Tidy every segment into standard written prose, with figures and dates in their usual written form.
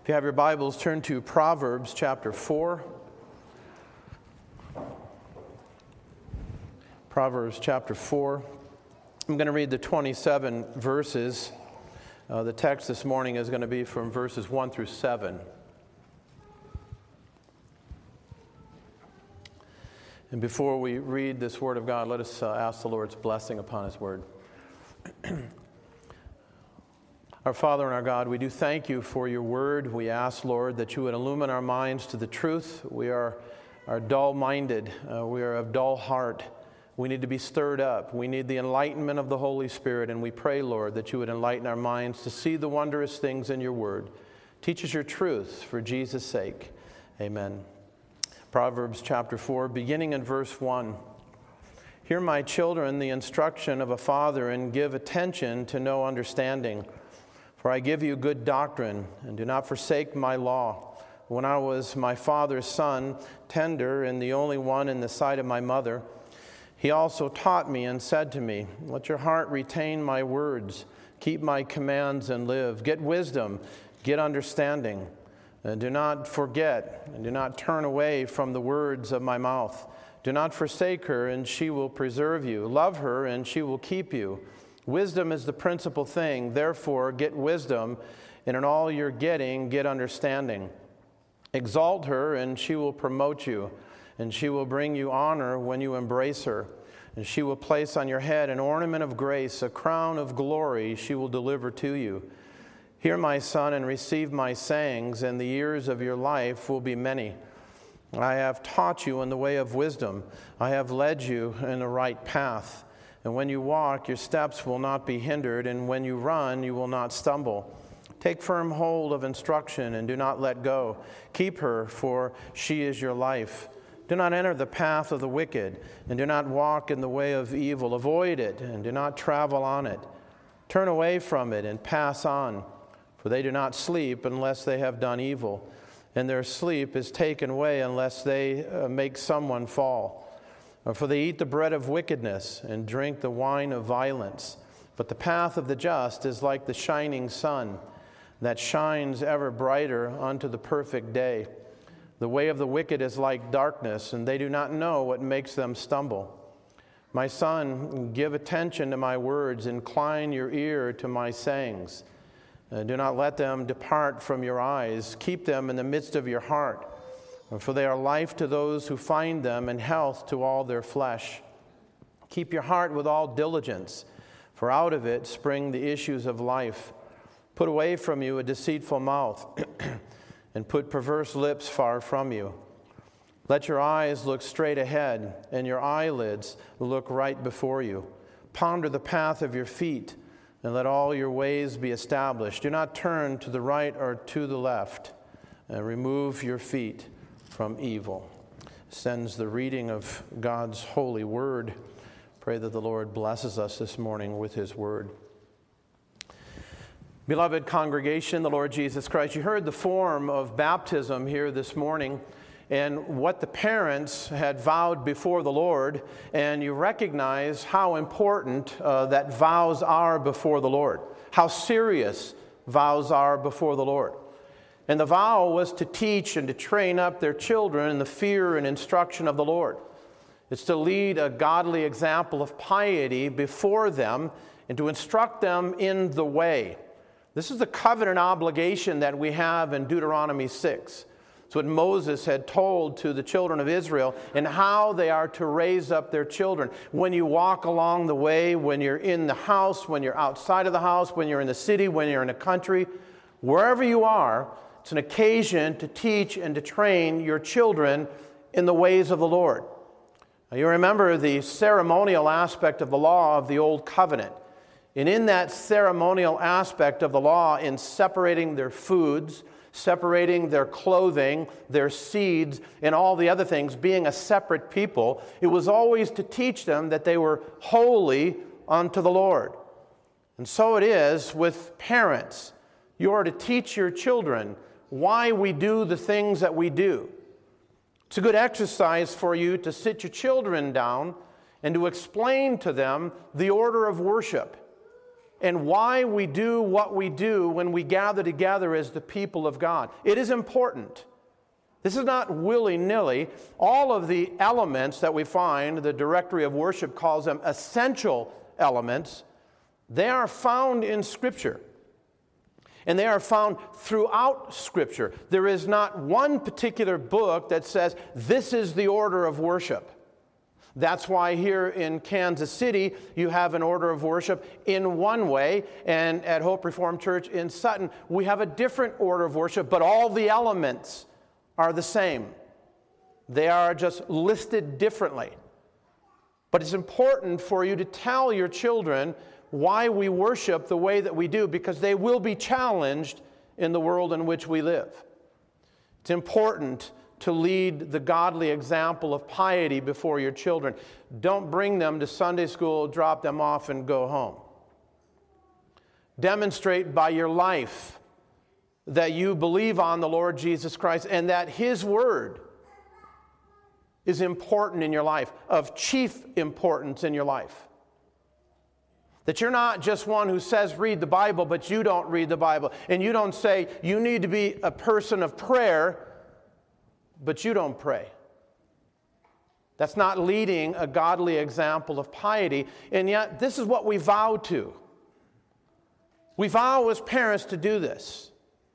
If you have your Bibles, turn to Proverbs chapter 4. Proverbs chapter 4. I'm going to read the 27 verses. The text this morning is going to be from verses 1 through 7. And before we read this Word of God, let us ask the Lord's blessing upon His Word. Our Father and our God, we do thank you for your word. We ask, Lord, that you would illumine our minds to the truth. We are dull-minded. We are of dull heart. We need to be stirred up. We need the enlightenment of the Holy Spirit, and we pray, Lord, that you would enlighten our minds to see the wondrous things in your word. Teach us your truth for Jesus' sake. Amen. Proverbs chapter 4, beginning in verse 1. Hear, my children, the instruction of a father, and give attention to know understanding. For I give you good doctrine, and do not forsake my law. When I was my father's son, tender and the only one in the sight of my mother, he also taught me and said to me, let your heart retain my words, keep my commands and live. Get wisdom, get understanding, and do not forget, and do not turn away from the words of my mouth. Do not forsake her, and she will preserve you. Love her, and she will keep you. Wisdom is the principal thing. Therefore, get wisdom, and in all you're getting, get understanding. Exalt her, and she will promote you, and she will bring you honor when you embrace her. And she will place on your head an ornament of grace, a crown of glory she will deliver to you. Hear, my son, and receive my sayings, and the years of your life will be many. I have taught you in the way of wisdom. I have led you in the right path. And when you walk, your steps will not be hindered, and when you run, you will not stumble. Take firm hold of instruction and do not let go. Keep her, for she is your life. Do not enter the path of the wicked, and do not walk in the way of evil. Avoid it, and do not travel on it. Turn away from it and pass on, for they do not sleep unless they have done evil, and their sleep is taken away unless they make someone fall. For they eat the bread of wickedness and drink the wine of violence. But the path of the just is like the shining sun that shines ever brighter unto the perfect day. The way of the wicked is like darkness, and they do not know what makes them stumble. My son, give attention to my words, incline your ear to my sayings. Do not let them depart from your eyes. Keep them in the midst of your heart. For they are life to those who find them, and health to all their flesh. Keep your heart with all diligence, for out of it spring the issues of life. Put away from you a deceitful mouth, and put perverse lips far from you. Let your eyes look straight ahead, and your eyelids look right before you. Ponder the path of your feet, and let all your ways be established. Do not turn to the right or to the left, and remove your feet from evil. Sends the reading of God's holy word. Pray that the Lord blesses us this morning with his word. Beloved congregation, the Lord Jesus Christ, you heard the form of baptism here this morning and what the parents had vowed before the Lord, and you recognize how important that vows are before the Lord, how serious vows are before the Lord. And the vow was to teach and to train up their children in the fear and instruction of the Lord. It's to lead a godly example of piety before them and to instruct them in the way. This is the covenant obligation that we have in Deuteronomy 6. It's what Moses had told to the children of Israel and how they are to raise up their children. When you walk along the way, when you're in the house, when you're outside of the house, when you're in the city, when you're in the country, wherever you are, it's an occasion to teach and to train your children in the ways of the Lord. Now, you remember the ceremonial aspect of the law of the Old Covenant. And in that ceremonial aspect of the law, in separating their foods, separating their clothing, their seeds, and all the other things, being a separate people, it was always to teach them that they were holy unto the Lord. And so it is with parents. You are to teach your children why we do the things that we do. It's a good exercise for you to sit your children down and to explain to them the order of worship. and why we do what we do when we gather together as the people of God. It is important. This is not willy-nilly. All of the elements that we find, the Directory of Worship calls them essential elements, they are found in Scripture. And they are found throughout Scripture. There is not one particular book that says, this is the order of worship. That's why here in Kansas City, you have an order of worship in one way, and at Hope Reformed Church in Sutton, we have a different order of worship, but all the elements are the same. They are just listed differently. But it's important for you to tell your children why we worship the way that we do, because they will be challenged in the world in which we live. It's important to lead the godly example of piety before your children. Don't bring them to Sunday school, drop them off, and go home. Demonstrate by your life that you believe on the Lord Jesus Christ and that His Word is important in your life, of chief importance in your life. That you're not just one who says read the Bible, but you don't read the Bible. And you don't say you need to be a person of prayer, but you don't pray. That's not leading a godly example of piety. And yet, this is what we vow to. We vow as parents to do this.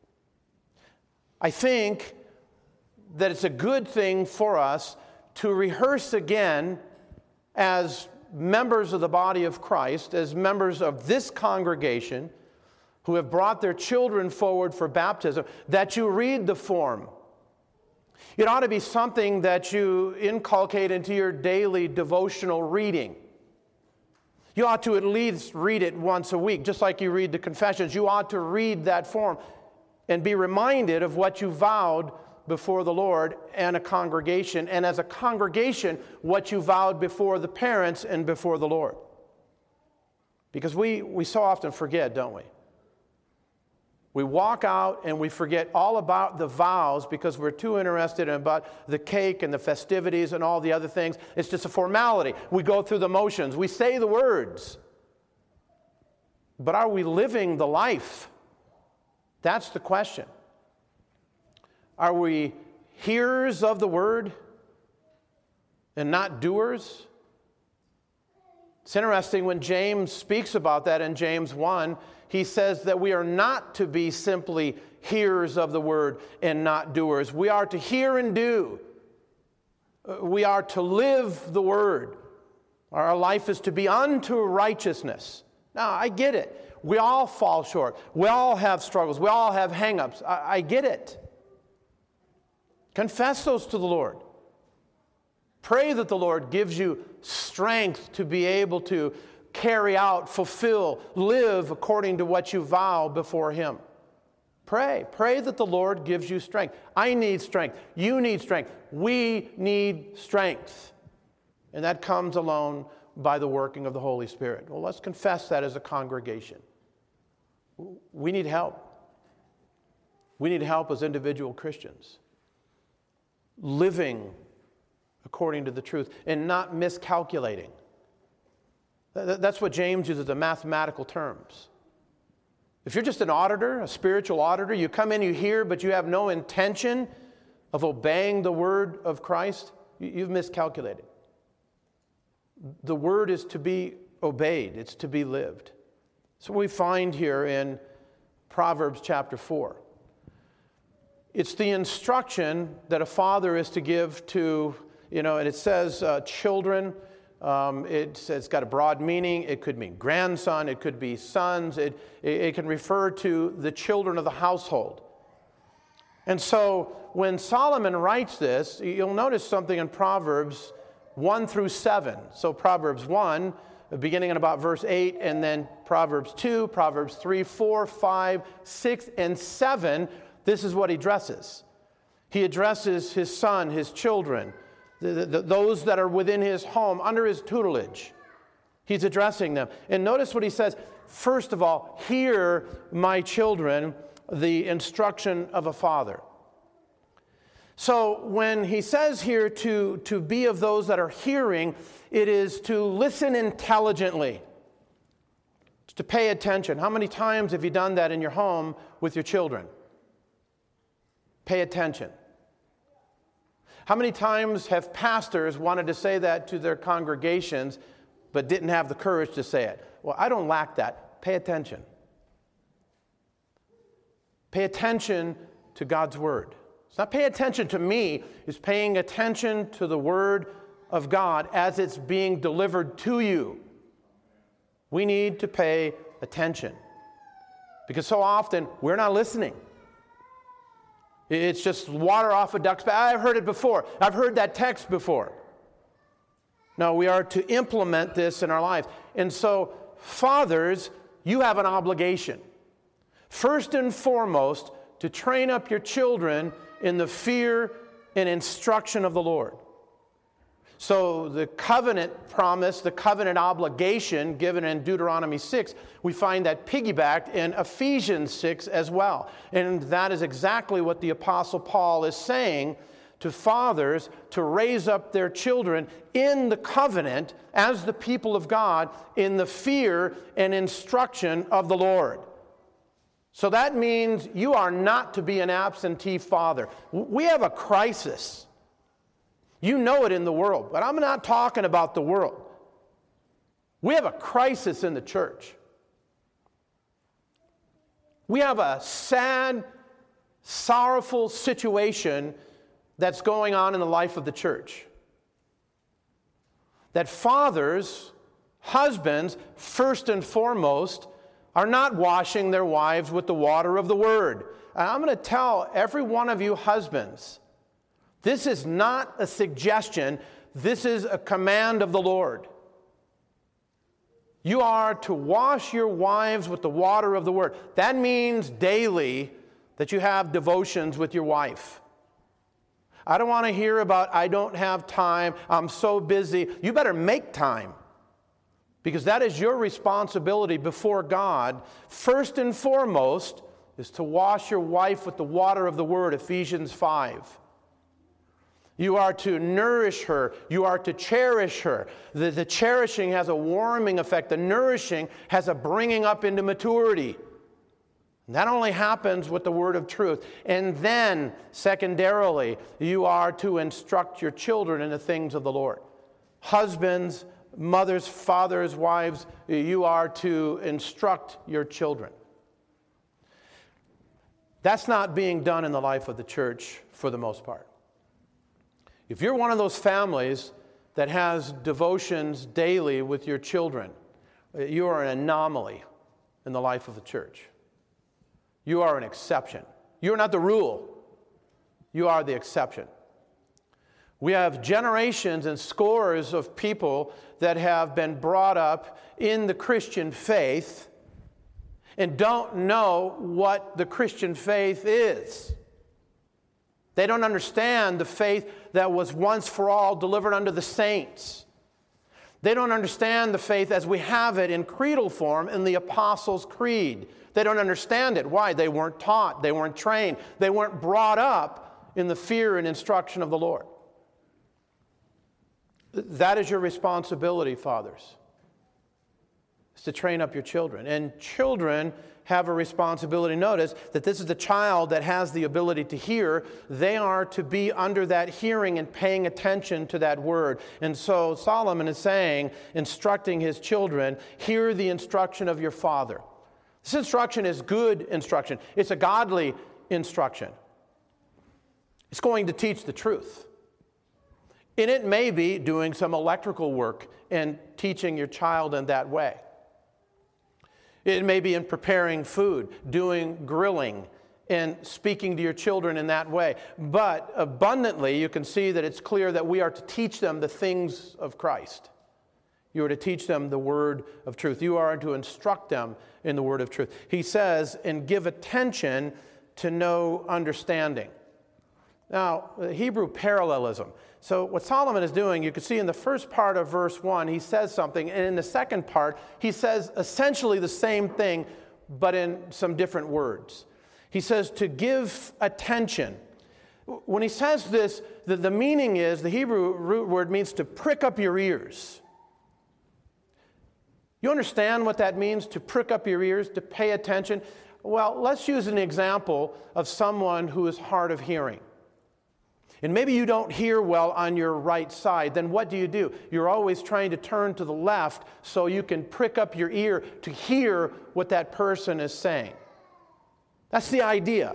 I think that it's a good thing for us to rehearse again as members of the body of Christ, as members of this congregation who have brought their children forward for baptism, that you read the form. It ought to be something that you inculcate into your daily devotional reading. You ought to at least read it once a week, just like you read the confessions. You ought to read that form and be reminded of what you vowed before the Lord and a congregation, and as a congregation, what you vowed before the parents and before the Lord. Because we so often forget, don't we? We walk out and we forget all about the vows because we're too interested in about the cake and the festivities and all the other things. It's just a formality. We go through the motions. We say the words. But are we living the life? That's the question. Are we hearers of the word and not doers? It's interesting when James speaks about that in James 1, he says that we are not to be simply hearers of the word and not doers. We are to hear and do. We are to live the word. Our life is to be unto righteousness. Now, I get it. We all fall short. We all have struggles. We all have hang-ups. I get it. Confess those to the Lord. Pray that the Lord gives you strength to be able to carry out, fulfill, live according to what you vow before Him. Pray. Pray that the Lord gives you strength. I need strength. You need strength. We need strength. And that comes alone by the working of the Holy Spirit. Well, let's confess that as a congregation. We need help. We need help as individual Christians. Living according to the truth and not miscalculating. That's what James uses, the mathematical terms. If you're just an auditor, a spiritual auditor, you come in, you hear, but you have no intention of obeying the word of Christ, you've miscalculated. The word is to be obeyed. It's to be lived. So we find here in Proverbs chapter 4. It's the instruction that a father is to give to, and it says children. It's got a broad meaning. It could mean grandson. It could be sons. It can refer to the children of the household. And so when Solomon writes this, you'll notice something in Proverbs 1 through 7. So Proverbs 1, beginning in about verse 8, and then Proverbs 2, Proverbs 3, 4, 5, 6, and 7, this is what he addresses. He addresses his son, his children, those that are within his home, under his tutelage. He's addressing them. And notice what he says. First of all, hear, my children, the instruction of a father. So when he says here to be of those that are hearing, it is to listen intelligently. It's to pay attention. How many times have you done that in your home with your children? Pay attention. How many times have pastors wanted to say that to their congregations but didn't have the courage to say it? Well, I don't lack that. Pay attention. Pay attention to God's Word. It's not pay attention to me, it's paying attention to the Word of God as it's being delivered to you. We need to pay attention because so often we're not listening. It's just water off a duck's back. I've heard it before. I've heard that text before. No, we are to implement this in our lives. And so, fathers, you have an obligation. First and foremost, to train up your children in the fear and instruction of the Lord. So the covenant promise, the covenant obligation given in Deuteronomy 6, we find that piggybacked in Ephesians 6 as well. And that is exactly what the Apostle Paul is saying to fathers to raise up their children in the covenant as the people of God in the fear and instruction of the Lord. So that means you are not to be an absentee father. We have a crisis. You know it in the world, but I'm not talking about the world. We have a crisis in the church. We have a sad, sorrowful situation that's going on in the life of the church. That fathers, husbands, first and foremost, are not washing their wives with the water of the Word. And I'm going to tell every one of you husbands, this is not a suggestion, this is a command of the Lord. You are to wash your wives with the water of the Word. That means daily that you have devotions with your wife. I don't want to hear about, I don't have time, I'm so busy. You better make time. Because that is your responsibility before God. First and foremost is to wash your wife with the water of the Word, Ephesians 5. You are to nourish her. You are to cherish her. The cherishing has a warming effect. The nourishing has a bringing up into maturity. And that only happens with the word of truth. And then, secondarily, you are to instruct your children in the things of the Lord. Husbands, mothers, fathers, wives, you are to instruct your children. That's not being done in the life of the church for the most part. If you're one of those families that has devotions daily with your children, you are an anomaly in the life of the church. You are an exception. You're not the rule. You are the exception. We have generations and scores of people that have been brought up in the Christian faith and don't know what the Christian faith is. They don't understand the faith that was once for all delivered unto the saints. They don't understand the faith as we have it in creedal form in the Apostles' Creed. They don't understand it. Why? They weren't taught. They weren't trained. They weren't brought up in the fear and instruction of the Lord. That is your responsibility, fathers, is to train up your children. And children have a responsibility. Notice that this is the child that has the ability to hear. They are to be under that hearing and paying attention to that word. And so Solomon is saying, instructing his children, hear the instruction of your father. This instruction is good instruction. It's a godly instruction. It's going to teach the truth. And it may be doing some electrical work and teaching your child in that way. It may be in preparing food, doing grilling, and speaking to your children in that way. But abundantly, you can see that it's clear that we are to teach them the things of Christ. You are to teach them the word of truth. You are to instruct them in the word of truth. He says, and give attention to know understanding. Now, Hebrew parallelism. So what Solomon is doing, you can see in the first part of verse 1, he says something, and in the second part, he says essentially the same thing, but in some different words. He says to give attention. When he says this, the meaning is, the Hebrew root word means to prick up your ears. You understand what that means, to prick up your ears, to pay attention? Well, let's use an example of someone who is hard of hearing. And maybe you don't hear well on your right side. Then what do? You're always trying to turn to the left so you can prick up your ear to hear what that person is saying. That's the idea,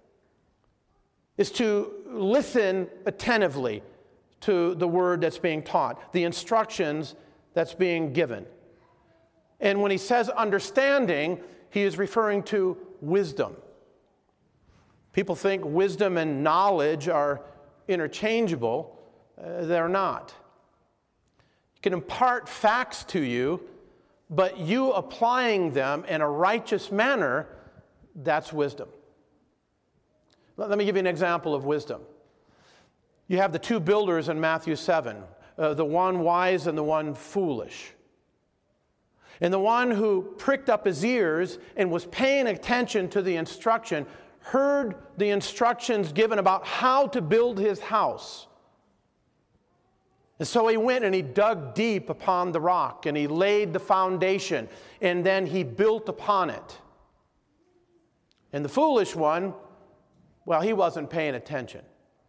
is to listen attentively to the word that's being taught, the instructions that's being given. And when he says understanding, he is referring to wisdom. People think wisdom and knowledge are interchangeable. They're not. He can impart facts to you, but you applying them in a righteous manner, that's wisdom. Let me give you an example of wisdom. You have the two builders in Matthew 7, the one wise and the one foolish. And the one who pricked up his ears and was paying attention to the instruction heard the instructions given about how to build his house. And so he went and he dug deep upon the rock and he laid the foundation and then he built upon it. And the foolish one, well, he wasn't paying attention.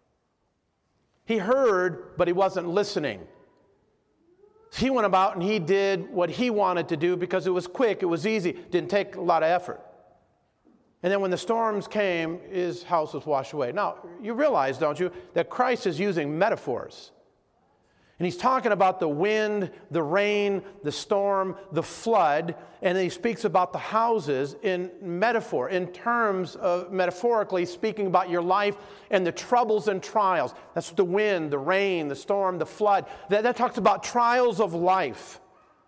He heard, but he wasn't listening. He went about and he did what he wanted to do because it was quick, it was easy, didn't take a lot of effort. And then when the storms came, his house was washed away. Now, you realize, don't you, that Christ is using metaphors. And he's talking about the wind, the rain, the storm, the flood, and then he speaks about the houses in metaphor, in terms of metaphorically speaking about your life and the troubles and trials. That's the wind, the rain, the storm, the flood. That talks about trials of life.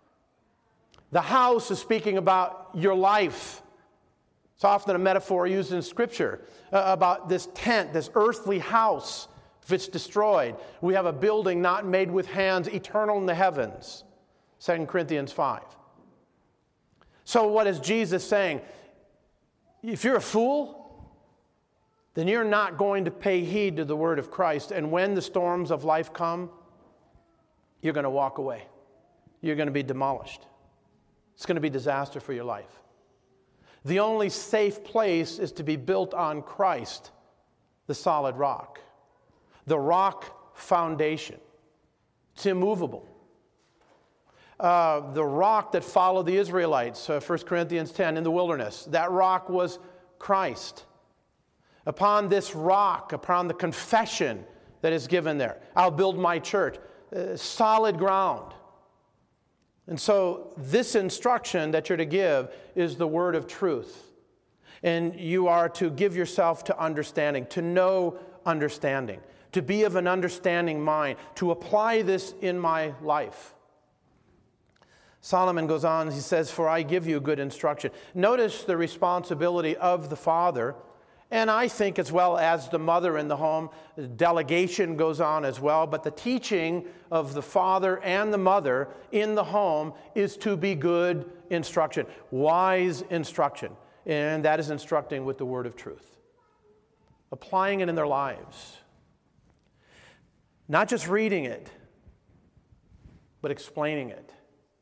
The house is speaking about your life. It's often a metaphor used in Scripture about this tent, this earthly house. If it's destroyed, we have a building not made with hands, eternal in the heavens. 2 Corinthians 5. So what is Jesus saying? If you're a fool, then you're not going to pay heed to the word of Christ. And when the storms of life come, you're going to walk away. You're going to be demolished. It's going to be disaster for your life. The only safe place is to be built on Christ, the solid rock. The rock foundation. It's immovable. The rock that followed the Israelites, 1 Corinthians 10, in the wilderness, that rock was Christ. Upon this rock, upon the confession that is given there, I'll build my church. Solid ground. And so this instruction that you're to give is the word of truth. And you are to give yourself to understanding, to know understanding, to be of an understanding mind, to apply this in my life. Solomon goes on, he says, for I give you good instruction. Notice the responsibility of the father, and I think as well as the mother in the home. The delegation goes on as well, but the teaching of the father and the mother in the home is to be good instruction, wise instruction, and that is instructing with the word of truth, applying it in their lives. Not just reading it, but explaining it.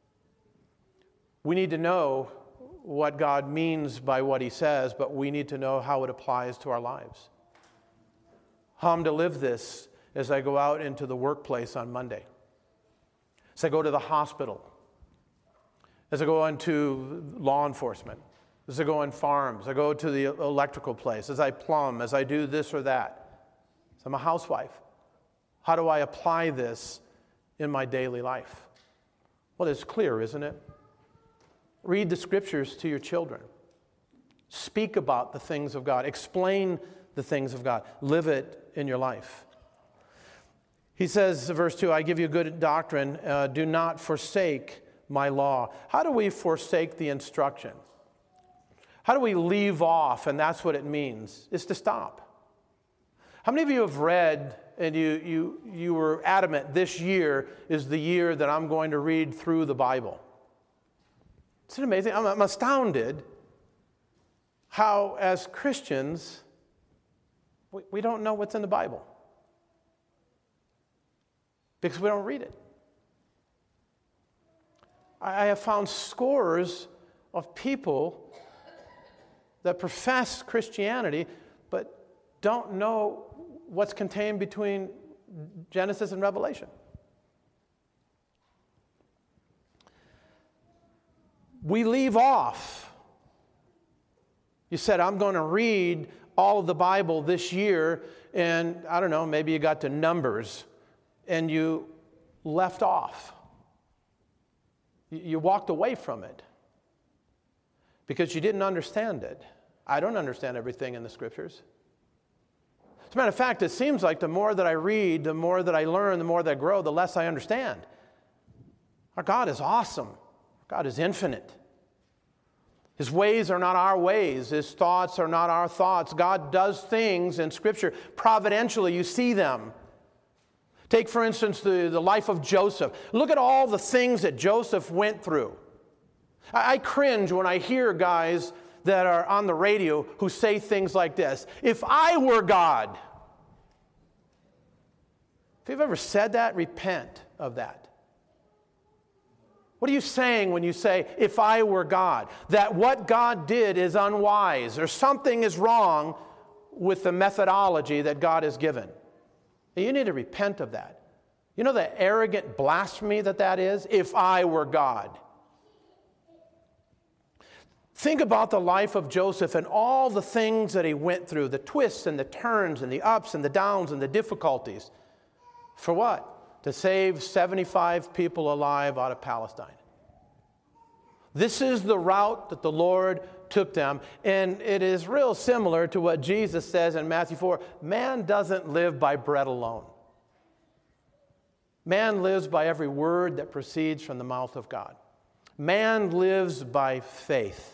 We need to know what God means by what he says, but we need to know how it applies to our lives. How I'm to live this as I go out into the workplace on Monday, as I go to the hospital, as I go into law enforcement, as I go on farms, I go to the electrical place, as I plumb, as I do this or that. So I'm a housewife. How do I apply this in my daily life? Well, it's clear, isn't it? Read the scriptures to your children. Speak about the things of God. Explain the things of God. Live it in your life. He says, verse 2, I give you good doctrine. Do not forsake my law. How do we forsake the instruction? How do we leave off? And that's what it means, is to stop. How many of you have read and you were adamant, this year is the year that I'm going to read through the Bible? Isn't it amazing? I'm astounded how, as Christians, we don't know what's in the Bible because we don't read it. I have found scores of people that profess Christianity but don't know what's contained between Genesis and Revelation. We leave off. You said, I'm going to read all of the Bible this year, and I don't know, maybe you got to Numbers, and you left off. You walked away from it because you didn't understand it. I don't understand everything in the Scriptures. As a matter of fact, it seems like the more that I read, the more that I learn, the more that I grow, the less I understand. Our God is awesome. God is infinite. His ways are not our ways. His thoughts are not our thoughts. God does things in Scripture providentially. You see them. Take, for instance, the life of Joseph. Look at all the things that Joseph went through. I cringe when I hear guys that are on the radio who say things like this. If I were God. If you've ever said that, repent of that. What are you saying when you say, if I were God? That what God did is unwise, or something is wrong with the methodology that God has given. And you need to repent of that. You know the arrogant blasphemy that is? If I were God. Think about the life of Joseph and all the things that he went through, the twists and the turns and the ups and the downs and the difficulties. For what? To save 75 people alive out of Palestine. This is the route that the Lord took them, and it is real similar to what Jesus says in Matthew 4. Man doesn't live by bread alone. Man lives by every word that proceeds from the mouth of God. Man lives by faith.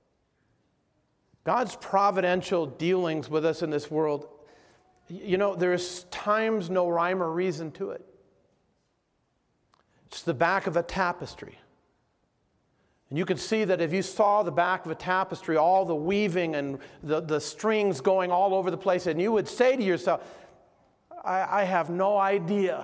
God's providential dealings with us in this world, you know, there's times no rhyme or reason to it. It's the back of a tapestry. And you can see that if you saw the back of a tapestry, all the weaving and the strings going all over the place, and you would say to yourself, I have no idea.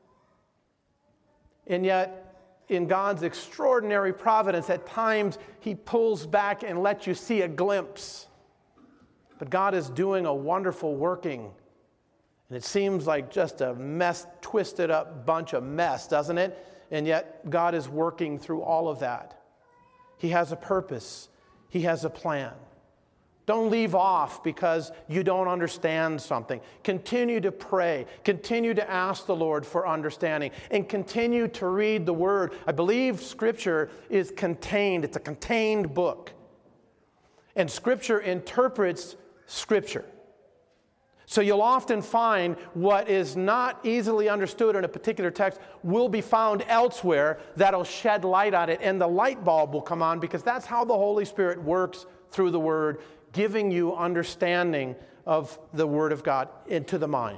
And yet, in God's extraordinary providence, at times He pulls back and lets you see a glimpse. But God is doing a wonderful working. And it seems like just a mess, twisted up bunch of mess, doesn't it? And yet God is working through all of that. He has a purpose. He has a plan. Don't leave off because you don't understand something. Continue to pray. Continue to ask the Lord for understanding. And continue to read the Word. I believe Scripture is contained. It's a contained book. And Scripture interprets Scripture. So you'll often find what is not easily understood in a particular text will be found elsewhere that'll shed light on it, and the light bulb will come on, because that's how the Holy Spirit works through the Word, giving you understanding of the Word of God into the mind.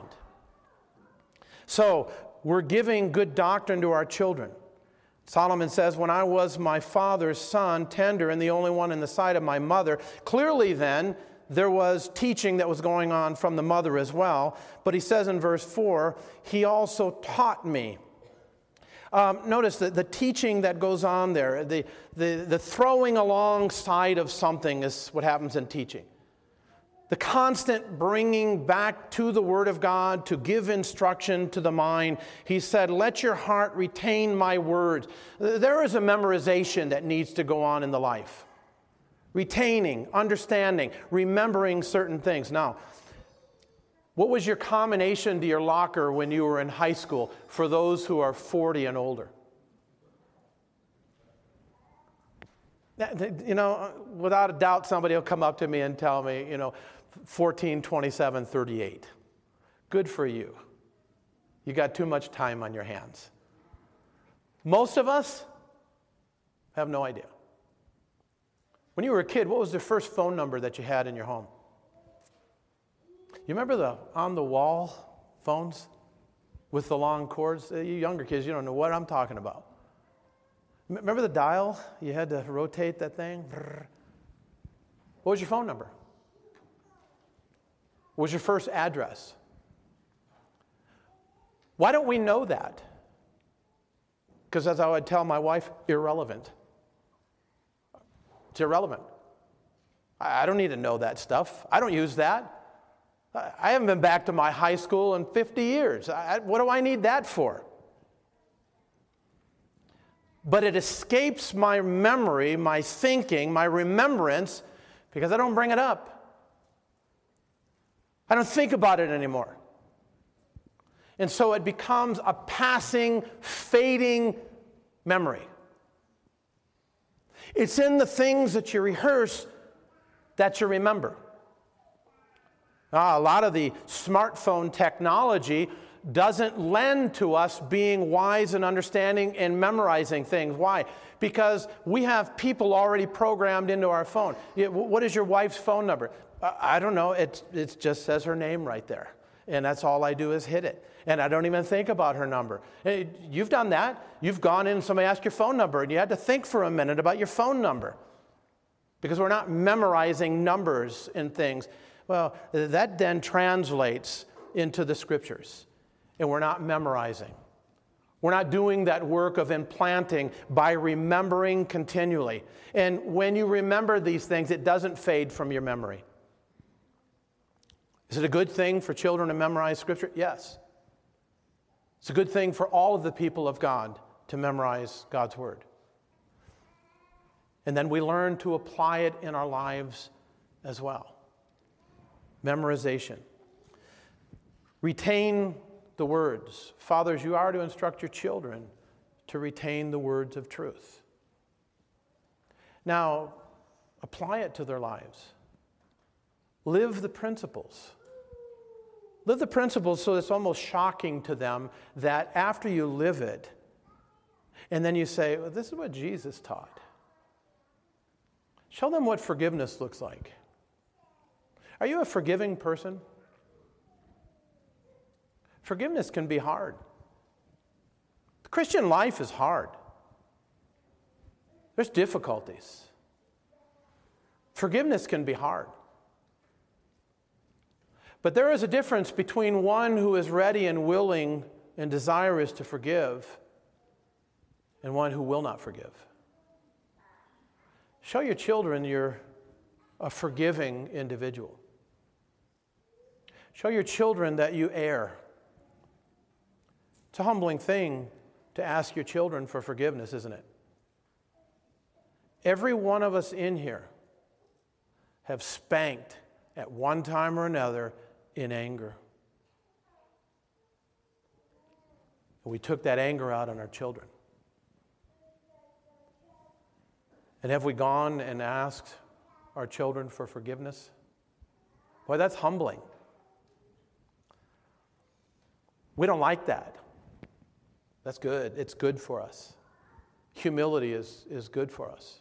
So we're giving good doctrine to our children. Solomon says, when I was my father's son, tender and the only one in the sight of my mother. Clearly then, there was teaching that was going on from the mother as well. But he says in verse 4, he also taught me. Notice that the teaching that goes on there, the throwing alongside of something is what happens in teaching. The constant bringing back to the Word of God to give instruction to the mind. He said, let your heart retain my words. There is a memorization that needs to go on in the life. Retaining, understanding, remembering certain things. Now, what was your combination to your locker when you were in high school for those who are 40 and older? You know, without a doubt, somebody will come up to me and tell me, 14, 27, 38. Good for you. You got too much time on your hands. Most of us have no idea. When you were a kid, what was the first phone number that you had in your home? You remember the on-the-wall phones with the long cords? You younger kids, you don't know what I'm talking about. Remember the dial? You had to rotate that thing? What was your phone number? What was your first address? Why don't we know that? Because as I would tell my wife, irrelevant. It's irrelevant. I don't need to know that stuff. I don't use that. I haven't been back to my high school in 50 years. What do I need that for? But it escapes my memory, my thinking, my remembrance, because I don't bring it up. I don't think about it anymore. And so it becomes a passing, fading memory. It's in the things that you rehearse that you remember. A lot of the smartphone technology doesn't lend to us being wise and understanding and memorizing things. Why? Because we have people already programmed into our phone. What is your wife's phone number? I don't know. It just says her name right there. And that's all I do is hit it. And I don't even think about her number. You've done that. You've gone in and somebody asked your phone number and you had to think for a minute about your phone number. Because we're not memorizing numbers and things. Well, that then translates into the Scriptures. And we're not memorizing. We're not doing that work of implanting by remembering continually. And when you remember these things, it doesn't fade from your memory. Is it a good thing for children to memorize Scripture? Yes. It's a good thing for all of the people of God to memorize God's Word. And then we learn to apply it in our lives as well. Memorization. Retain the words. Fathers, you are to instruct your children to retain the words of truth. Now, apply it to their lives. Live the principles. Live the principles so it's almost shocking to them that after you live it, and then you say, well, this is what Jesus taught. Show them what forgiveness looks like. Are you a forgiving person? Forgiveness can be hard. The Christian life is hard. There's difficulties. Forgiveness can be hard. But there is a difference between one who is ready and willing and desirous to forgive and one who will not forgive. Show your children you're a forgiving individual. Show your children that you err. It's a humbling thing to ask your children for forgiveness, isn't it? Every one of us in here have spanked at one time or another in anger. And we took that anger out on our children. And have we gone and asked our children for forgiveness? Boy, that's humbling. We don't like that. That's good. It's good for us. Humility is good for us.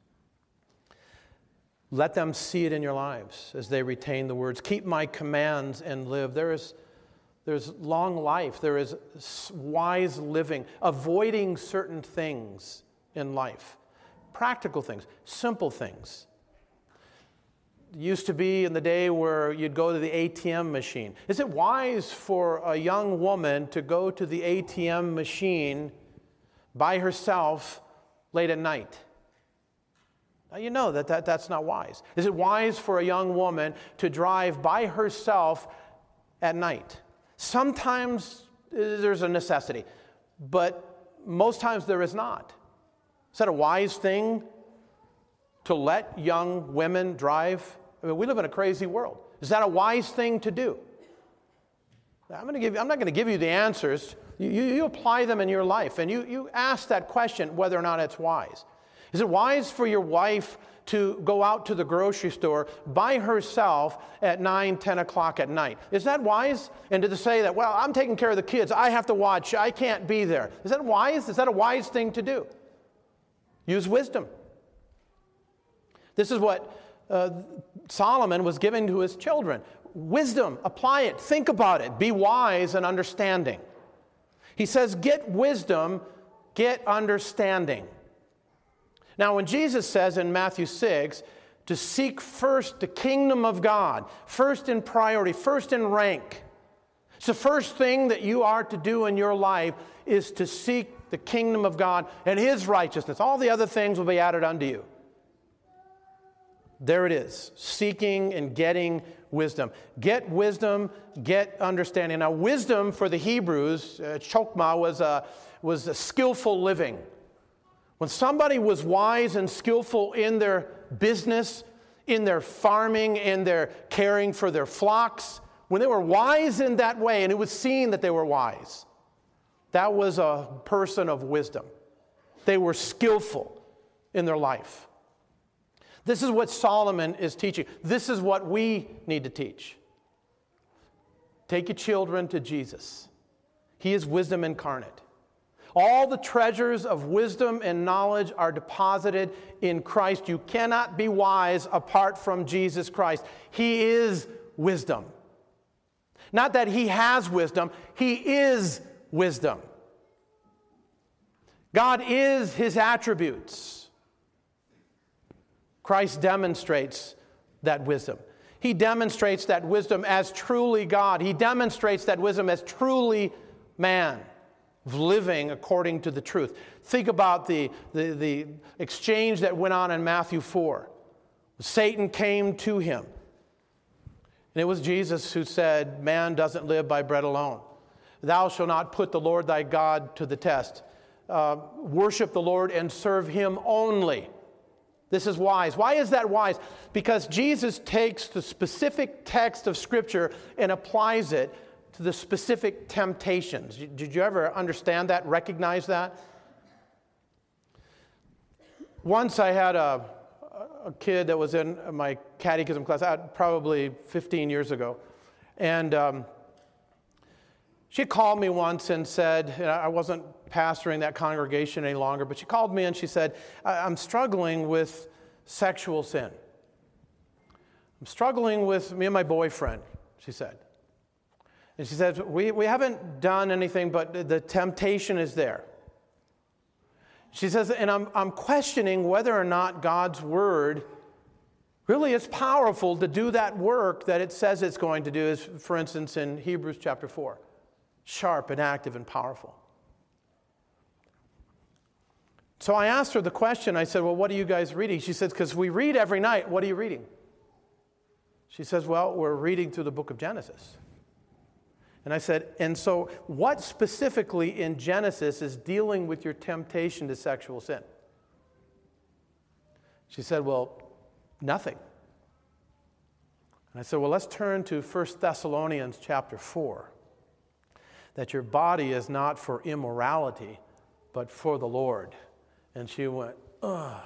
Let them see it in your lives as they retain the words. Keep my commands and live. There's long life. There is wise living, avoiding certain things in life. Practical things, simple things. It used to be in the day where you'd go to the ATM machine. Is it wise for a young woman to go to the ATM machine by herself late at night? Now you know that's not wise. Is it wise for a young woman to drive by herself at night? Sometimes there's a necessity, but most times there is not. Is that a wise thing to let young women drive? I mean, we live in a crazy world. Is that a wise thing to do? I'm not going to give you the answers. You apply them in your life, and you ask that question whether or not it's wise. Is it wise for your wife to go out to the grocery store by herself at 9, 10 o'clock at night? Is that wise? And to say that, well, I'm taking care of the kids. I have to watch. I can't be there. Is that wise? Is that a wise thing to do? Use wisdom. This is what Solomon was giving to his children. Wisdom, apply it, think about it, be wise and understanding. He says, get wisdom, get understanding. Now, when Jesus says in Matthew 6 to seek first the kingdom of God, first in priority, first in rank, It's the first thing that you are to do in your life is to seek the kingdom of God and His righteousness. All the other things will be added unto you. There it is, seeking and getting wisdom. Get wisdom, get understanding. Now, wisdom for the Hebrews, chokmah, was a skillful living. When somebody was wise and skillful in their business, in their farming, in their caring for their flocks, when they were wise in that way, and it was seen that they were wise, that was a person of wisdom. They were skillful in their life. This is what Solomon is teaching. This is what we need to teach. Take your children to Jesus. He is wisdom incarnate. All the treasures of wisdom and knowledge are deposited in Christ. You cannot be wise apart from Jesus Christ. He is wisdom. Not that He has wisdom, He is wisdom. God is His attributes. Christ demonstrates that wisdom. He demonstrates that wisdom as truly God. He demonstrates that wisdom as truly man, living according to the truth. Think about the exchange that went on in Matthew 4. Satan came to him. And it was Jesus who said, man doesn't live by bread alone. Thou shalt not put the Lord thy God to the test. Worship the Lord and serve Him only. This is wise. Why is that wise? Because Jesus takes the specific text of Scripture and applies it to the specific temptations. Did you ever understand that, recognize that? Once I had a kid that was in my catechism class, probably 15 years ago, and she called me once and said, and I wasn't pastoring that congregation any longer, but she called me and she said, I'm struggling with sexual sin. I'm struggling with me and my boyfriend, she said. And she said, we haven't done anything, but the temptation is there. She says, and I'm questioning whether or not God's Word really is powerful to do that work that it says it's going to do, is, for instance, in Hebrews chapter 4. Sharp and active and powerful. So I asked her the question. I said, well, what are you guys reading? She said, because we read every night. What are you reading? She says, well, we're reading through the book of Genesis. And I said, and so what specifically in Genesis is dealing with your temptation to sexual sin? She said, well, nothing. And I said, well, let's turn to 1 Thessalonians chapter 4. That your body is not for immorality, but for the Lord. And she went, oh.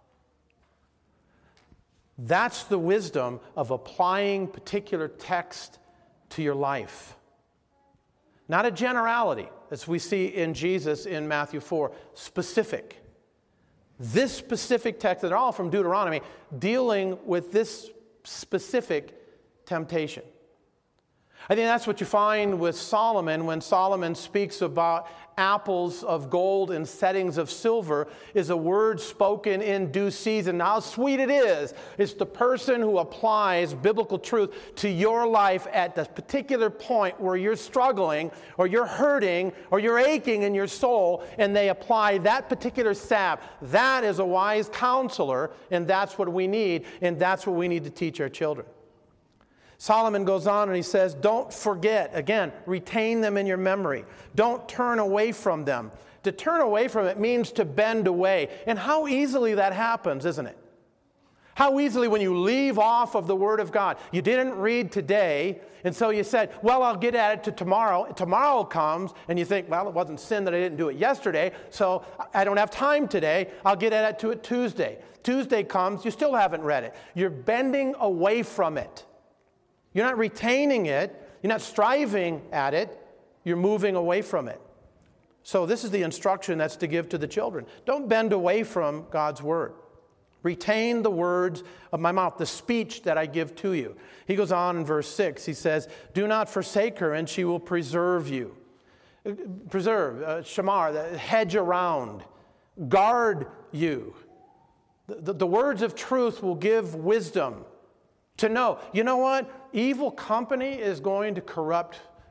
That's the wisdom of applying particular text to your life. Not a generality, as we see in Jesus in Matthew 4, specific. This specific text, they're all from Deuteronomy, dealing with this specific temptation. I think that's what you find with Solomon when Solomon speaks about apples of gold and settings of silver, is a word spoken in due season. How sweet it is. It's the person who applies biblical truth to your life at the particular point where you're struggling or you're hurting or you're aching in your soul, and they apply that particular salve. That is a wise counselor, and that's what we need, and that's what we need to teach our children. Solomon goes on and he says, don't forget, again, retain them in your memory. Don't turn away from them. To turn away from it means to bend away. And how easily that happens, isn't it? How easily when you leave off of the Word of God. You didn't read today, and so you said, well, I'll get at it to tomorrow. Tomorrow comes, and you think, well, it wasn't sin that I didn't do it yesterday, so I don't have time today. I'll get at it to it Tuesday. Tuesday comes, you still haven't read it. You're bending away from it. You're not retaining it. You're not striving at it. You're moving away from it. So this is the instruction that's to give to the children. Don't bend away from God's Word. Retain the words of my mouth, the speech that I give to you. He goes on in verse 6. He says, do not forsake her, and she will preserve you. Preserve, shamar, hedge around, guard you. The words of truth will give wisdom to know. You know what? Evil company is going to corrupt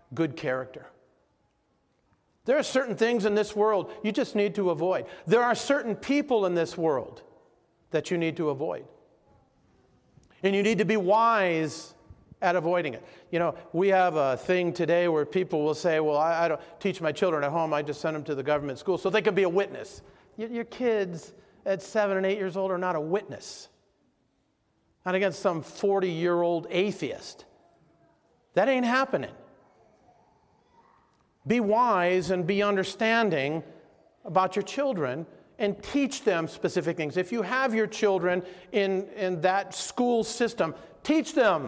good character. There are certain things in this world you just need to avoid. There are certain people in this world that you need to avoid. And you need to be wise at avoiding it. You know, we have a thing today where people will say, well, I don't teach my children at home. I just send them to the government school so they can be a witness. Your kids at 7 and 8 years old are not a witness. Not against some 40-year-old atheist. That ain't happening. Be wise and be understanding about your children and teach them specific things. If you have your children in that school system, teach them.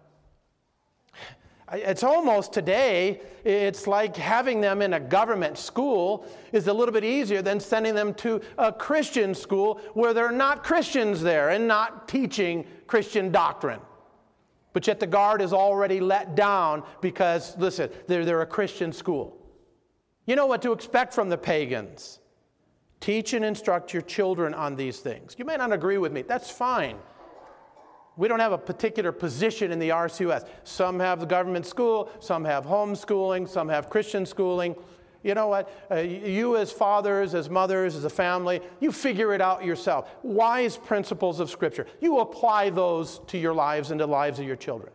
It's almost today, it's like having them in a government school is a little bit easier than sending them to a Christian school where they're not Christians there and not teaching Christian doctrine. But yet the guard is already let down because, listen, they're a Christian school. You know what to expect from the pagans. Teach and instruct your children on these things. You may not agree with me. That's fine. We don't have a particular position in the RCUS. Some have the government school, some have homeschooling, some have Christian schooling. You know what? You as fathers, as mothers, as a family, you figure it out yourself. Wise principles of Scripture. You apply those to your lives and to the lives of your children.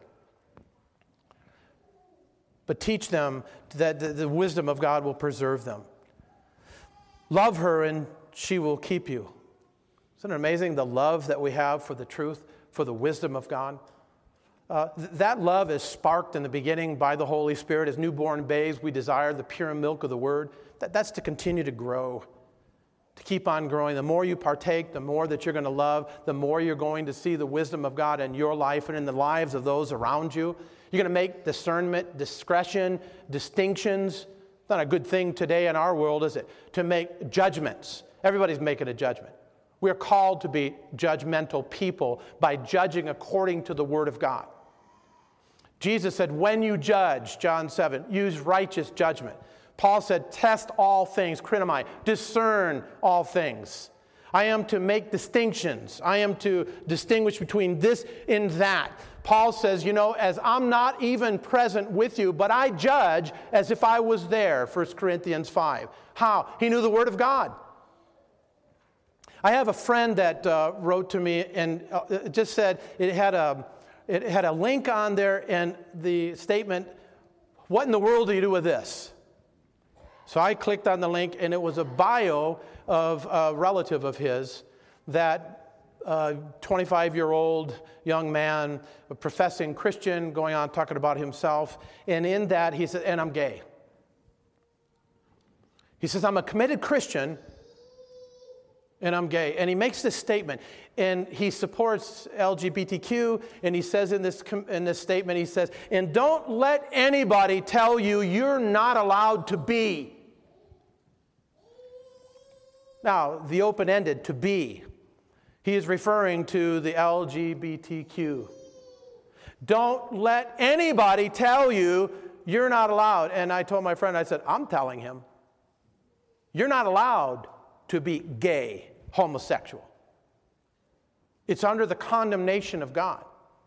But teach them that the wisdom of God will preserve them. Love her and she will keep you. Isn't it amazing the love that we have for the truth, for the wisdom of God? That love is sparked in the beginning by the Holy Spirit. As newborn babes, we desire the pure milk of the Word. That's to continue to grow, to keep on growing. The more you partake, the more that you're going to love, the more you're going to see the wisdom of God in your life and in the lives of those around you. You're going to make discernment, discretion, distinctions. It's not a good thing today in our world, is it? To make judgments. Everybody's making a judgment. We're called to be judgmental people by judging according to the Word of God. Jesus said, when you judge, John 7, use righteous judgment. Paul said, test all things, krinomai, discern all things. I am to make distinctions. I am to distinguish between this and that. Paul says, you know, as I'm not even present with you, but I judge as if I was there, 1 Corinthians 5. How? He knew the Word of God. I have a friend that wrote to me and just said it had a link on there and the statement, what in the world do you do with this? So I clicked on the link and it was a bio of a relative of his, that 25-year-old young man, a professing Christian, going on talking about himself. And in that he said, and I'm gay. He says, I'm a committed Christian and I'm gay. And he makes this statement, and he supports LGBTQ, and he says in this statement, he says, and don't let anybody tell you you're not allowed to be. Now, the open-ended, to be, he is referring to the LGBTQ. Don't let anybody tell you you're not allowed. And I told my friend, I said, I'm telling him, you're not allowed to be gay, homosexual. It's under the condemnation of God.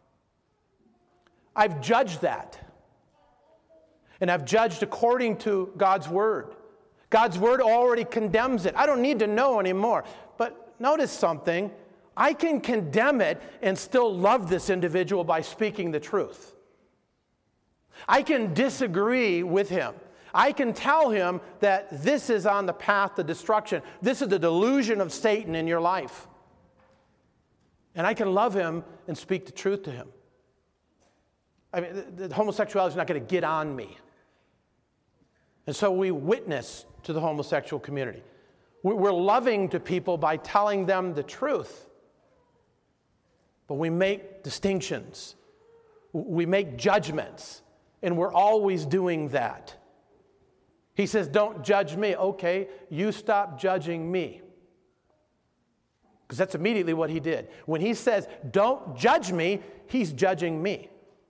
I've judged that. And I've judged according to God's Word. God's Word already condemns it. I don't need to know anymore. But notice something. I can condemn it and still love this individual by speaking the truth. I can disagree with him. I can tell him that this is on the path to destruction. This is the delusion of Satan in your life. And I can love him and speak the truth to him. I mean, the homosexuality is not going to get on me. And so we witness to the homosexual community. We're loving to people by telling them the truth. But we make distinctions. We make judgments. And we're always doing that. He says, don't judge me. Okay, you stop judging me. Because that's immediately what he did. When he says, don't judge me, he's judging me.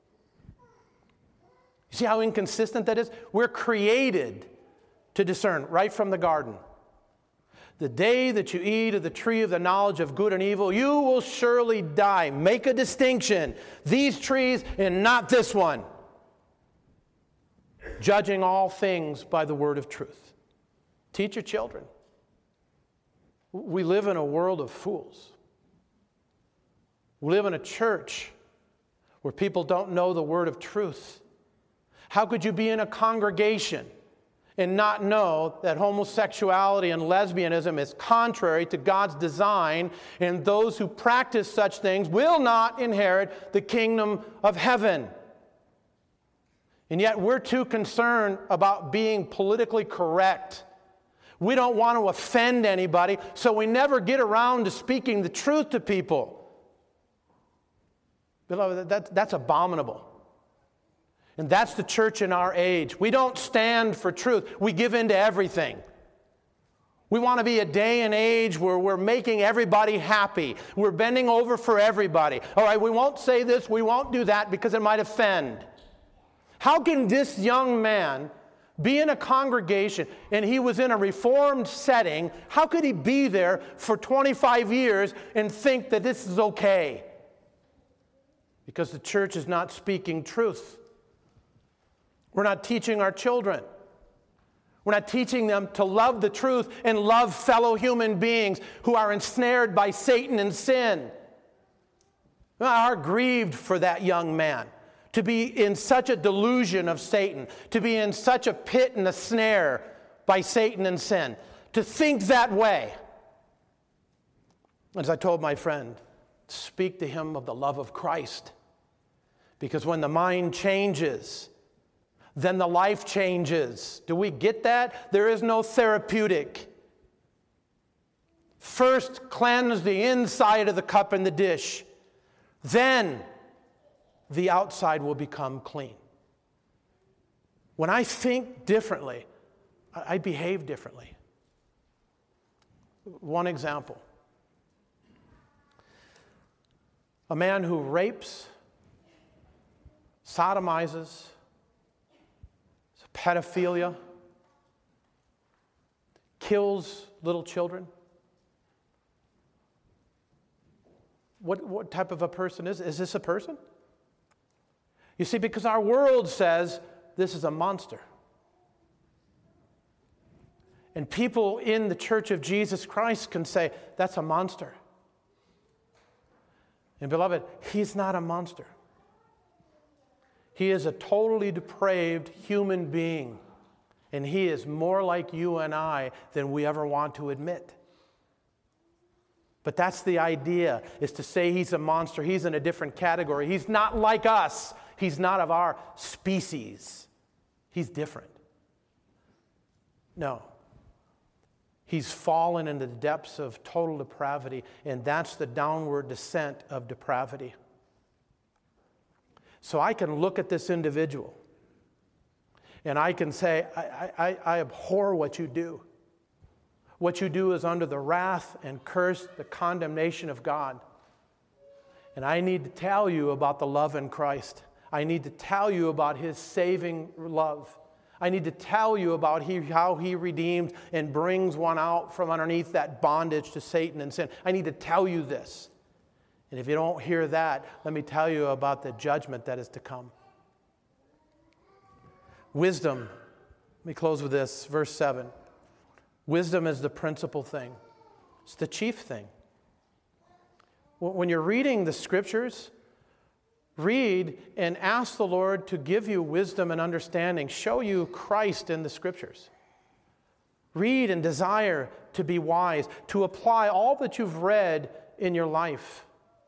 You see how inconsistent that is? We're created to discern right from the garden. The day that you eat of the tree of the knowledge of good and evil, you will surely die. Make a distinction. These trees and not this one. judging all things by the word of truth. Teach your children. We live in a world of fools. We live in a church where people don't know the word of truth. How could you be in a congregation and not know that homosexuality and lesbianism is contrary to God's design, and those who practice such things will not inherit the kingdom of heaven? And yet we're too concerned about being politically correct. We don't want to offend anybody, so we never get around to speaking the truth to people. Beloved, that's abominable. And that's the church in our age. We don't stand for truth. We give in to everything. We want to be a day and age where we're making everybody happy. We're bending over for everybody. All right, we won't say this, we won't do that because it might offend. How can this young man be in a congregation, and he was in a reformed setting, how could he be there for 25 years and think that this is okay? Because the church is not speaking truth. We're not teaching our children. We're not teaching them to love the truth and love fellow human beings who are ensnared by Satan and sin. I are grieved for that young man to be in such a delusion of Satan, to be in such a pit and a snare by Satan and sin, to think that way. As I told my friend, speak to him of the love of Christ. Because when the mind changes, then the life changes. Do we get that? There is no therapeutic. First, cleanse the inside of the cup and the dish. Then, the outside will become clean. When I think differently, I behave differently. One example. A man who rapes, sodomizes, pedophilia, kills little children. What type of a person is this a person? You see, because our world says this is a monster. And people in the Church of Jesus Christ can say, that's a monster. And beloved, he's not a monster. He is a totally depraved human being. And he is more like you and I than we ever want to admit. But that's the idea, is to say he's a monster. He's in a different category. He's not like us. He's not of our species. He's different. No. He's fallen into the depths of total depravity, and that's the downward descent of depravity. So I can look at this individual, and I can say, I abhor what you do. What you do is under the wrath and curse, the condemnation of God. And I need to tell you about the love in Christ. I need to tell you about his saving love. I need to tell you about how he redeems and brings one out from underneath that bondage to Satan and sin. I need to tell you this. And if you don't hear that, let me tell you about the judgment that is to come. Wisdom. Let me close with this, verse 7. Wisdom is the principal thing. It's the chief thing. When you're reading the Scriptures, read and ask the Lord to give you wisdom and understanding, show you Christ in the Scriptures. Read and desire to be wise, to apply all that you've read in your life.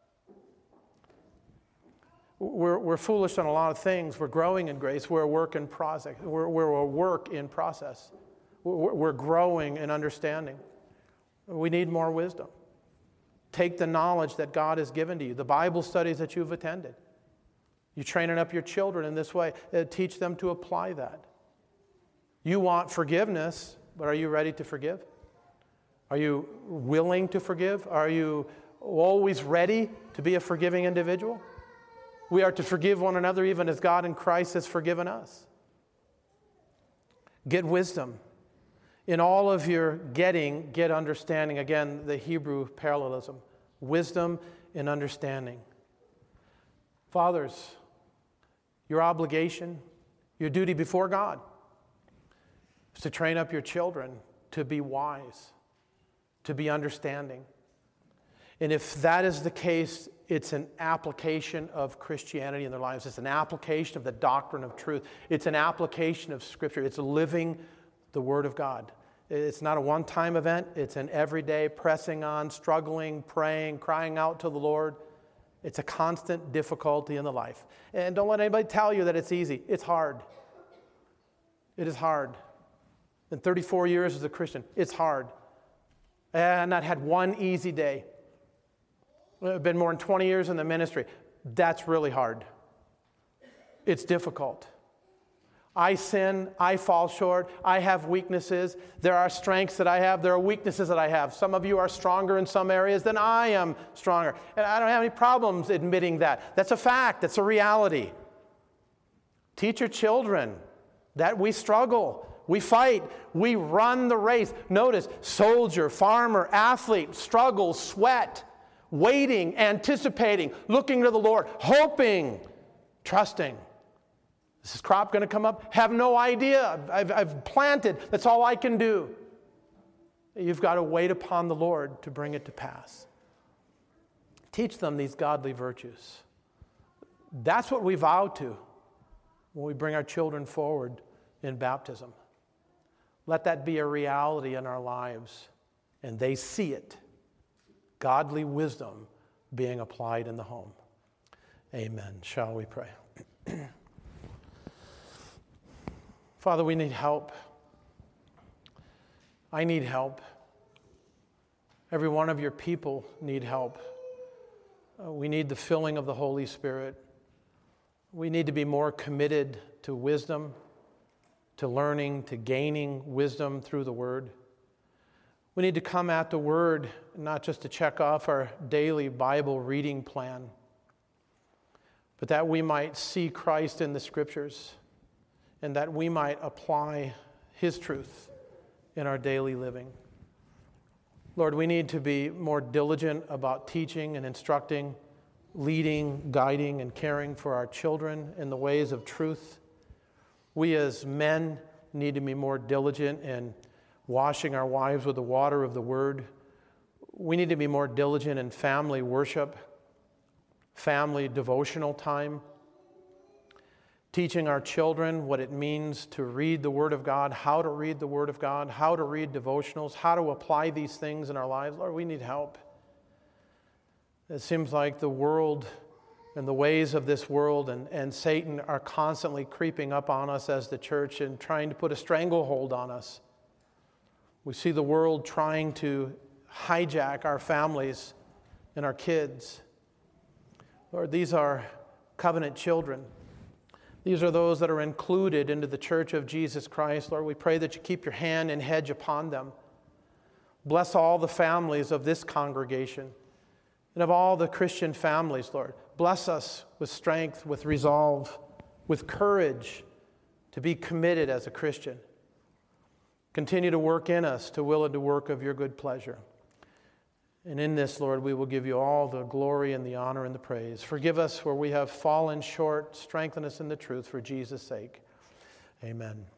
We're foolish on a lot of things. We're growing in grace. We're a work in process. We're a work in process. We're growing in understanding. We need more wisdom. Take the knowledge that God has given to you, the Bible studies that you've attended. You're training up your children in this way. Teach them to apply that. You want forgiveness, but are you ready to forgive? Are you willing to forgive? Are you always ready to be a forgiving individual? We are to forgive one another even as God in Christ has forgiven us. Get wisdom. In all of your getting, get understanding. Again, the Hebrew parallelism. Wisdom and understanding. Fathers, your obligation, Your duty before God is to train up your children to be wise, to be understanding. And if that is the case, it's an application of Christianity in their lives. It's an application of the doctrine of truth. It's an application of Scripture. It's living the Word of God. It's not a one-time event. It's an everyday pressing on, struggling, praying, crying out to the Lord. It's a constant difficulty in the life. And don't let anybody tell you that it's easy. It's hard. It is hard. In 34 years as a Christian, it's hard. And I've not had one easy day. I've been more than 20 years in the ministry. That's really hard. It's difficult. I sin, I fall short, I have weaknesses. There are strengths that I have, there are weaknesses that I have. Some of you are stronger in some areas than I am stronger. And I don't have any problems admitting that. That's a fact, that's a reality. Teach your children that we struggle, we fight, we run the race. Notice, soldier, farmer, athlete, struggle, sweat, waiting, anticipating, looking to the Lord, hoping, trusting. Is this crop going to come up? Have no idea. I've planted. That's all I can do. You've got to wait upon the Lord to bring it to pass. Teach them these godly virtues. That's what we vow to when we bring our children forward in baptism. Let that be a reality in our lives, and they see it. Godly wisdom being applied in the home. Amen. Shall we pray? Father, we need help. I need help. Every one of your people need help. We need the filling of the Holy Spirit. We need to be more committed to wisdom, to learning, to gaining wisdom through the Word. We need to come at the Word not just to check off our daily Bible reading plan, but that we might see Christ in the Scriptures and that we might apply His truth in our daily living. Lord, we need to be more diligent about teaching and instructing, leading, guiding, and caring for our children in the ways of truth. We as men need to be more diligent in washing our wives with the water of the Word. We need to be more diligent in family worship, family devotional time, teaching our children what it means to read the Word of God, how to read the Word of God, how to read devotionals, how to apply these things in our lives. Lord, we need help. It seems like the world and the ways of this world and Satan are constantly creeping up on us as the church and trying to put a stranglehold on us. We see the world trying to hijack our families and our kids. Lord, these are covenant children. These are those that are included into the church of Jesus Christ. Lord, we pray that you keep your hand and hedge upon them. Bless all the families of this congregation and of all the Christian families, Lord. Bless us with strength, with resolve, with courage to be committed as a Christian. Continue to work in us to will and to work of your good pleasure. And in this, Lord, we will give you all the glory and the honor and the praise. Forgive us where we have fallen short. Strengthen us in the truth for Jesus' sake. Amen.